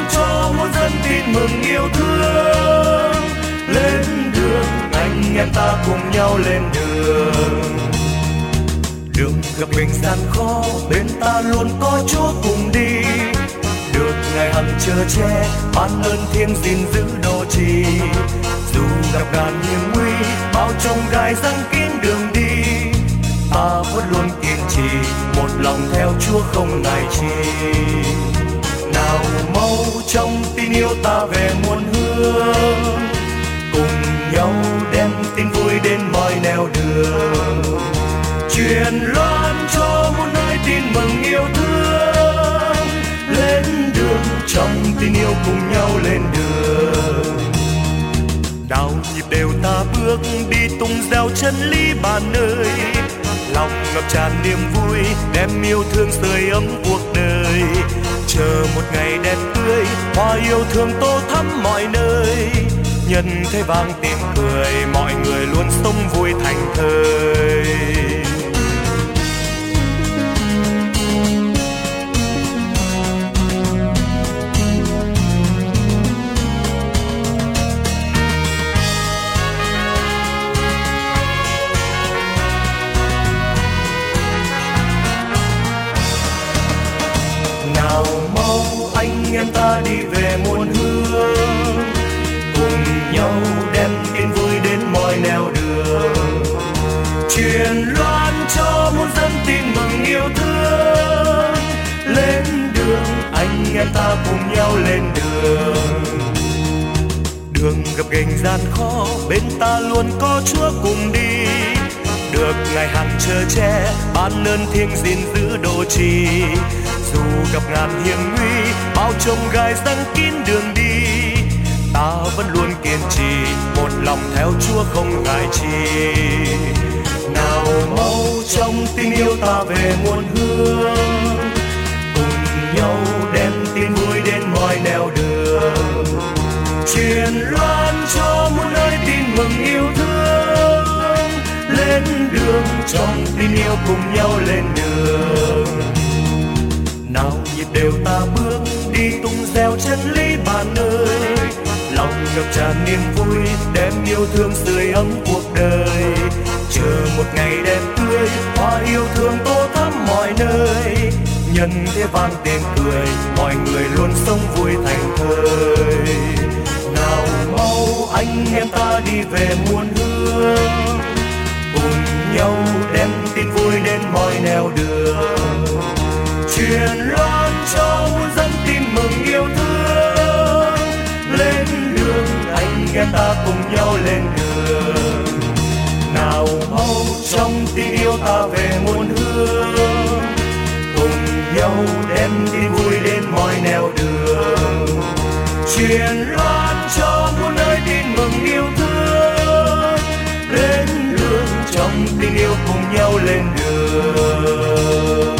cho muôn dân tin mừng yêu thương. Lên đường anh em ta cùng nhau lên đường. Đường gặp bình gian khó, bên ta luôn có Chúa cùng đi. Được Ngài hằng chở che, ban ơn thiêng gìn giữ độ trì. Dù gặp ngàn hiểm nguy, bao trông gai răng kín đường đi, ta vẫn luôn kiên trì, một lòng theo Chúa không ngại chi. Nào mau trong tin yêu ta về muôn hương, cùng nhau đem tin vui đến mọi nẻo đường. Truyền loan cho muôn nơi tin mừng yêu thương. Lên đường trong tin yêu cùng nhau lên đường. Nào nhịp đều ta bước đi tung reo chân lý bàn nơi. Lòng ngập tràn niềm vui, đem yêu thương sưởi ấm cuộc đời. Chờ một ngày đẹp tươi, hoa yêu thương tô thắm mọi nơi. Nhân thế vang tiếng cười, mọi người luôn sống vui thành thơi. Anh em ta đi về muôn hương, cùng nhau đem tin vui đến mọi nẻo đường. Truyền loan cho muôn dân tin mừng yêu thương. Lên đường anh em ta cùng nhau lên đường. Đường gập ghềnh gian khó, bên ta luôn có Chúa cùng đi. Được Ngài hằng chở che, ban ơn thiêng gìn giữ độ trì. Dù gặp ngàn hiểm nguy, bao trông gai răng kín đường đi, ta vẫn luôn kiên trì, một lòng theo Chúa không ngại chi. Nào mau trong tin yêu ta về muôn hương, cùng nhau đem tin vui đến mọi nẻo đường. Truyền loan cho muôn nơi tin mừng yêu thương. Lên đường trong tin yêu cùng nhau lên đường. Nào nhịp đều ta bước đi tung reo chân lý bàn nơi. Lòng ngập tràn niềm vui, đem yêu thương sưởi ấm cuộc đời. Chờ một ngày đẹp tươi, hoa yêu thương tô thắm mọi nơi. Nhân thế vang tiếng cười, mọi người luôn sống vui thành thơi. Nào mau anh em ta đi về muôn hương, cùng nhau đem tin vui đến mọi nẻo đường. Truyền loan cho muôn dân tin mừng yêu thương. Lên đường anh em ta cùng nhau lên đường. Nào mau trong tin yêu ta về muôn hương, cùng nhau đem tin vui đến mọi nẻo đường. Truyền loan cho muôn nơi tin mừng yêu thương. Lên đường trong tin yêu cùng nhau lên đường.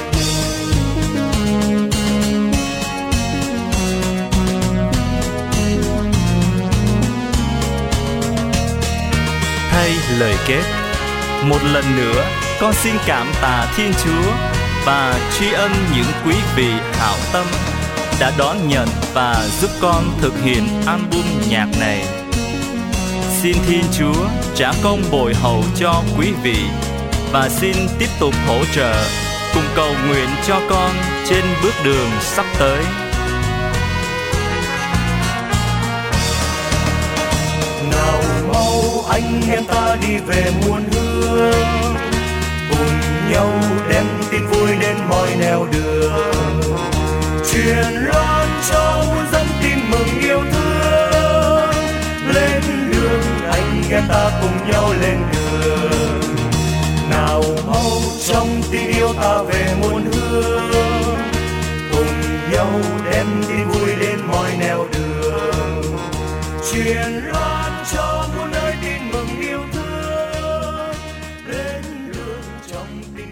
Hay lời kết, một lần nữa con xin cảm tạ Thiên Chúa và tri ân những quý vị hảo tâm đã đón nhận và giúp con thực hiện album nhạc này. Xin Thiên Chúa trả công bội hậu cho quý vị và xin tiếp tục hỗ trợ cùng cầu nguyện cho con trên bước đường sắp tới. Nào mau anh em ta đi về muôn hương, cùng nhau đem tin vui đến mọi nẻo đường. Truyền loan cho muôn dân tin mừng yêu thương. Lên đường anh em ta cùng nhau lên đường. Nào mau trong tin yêu ta về muôn hương, cùng nhau đem tin vui đến mọi nẻo đường. Truyền loan cho muôn nơi tin mừng yêu thương. Lên đường trong tin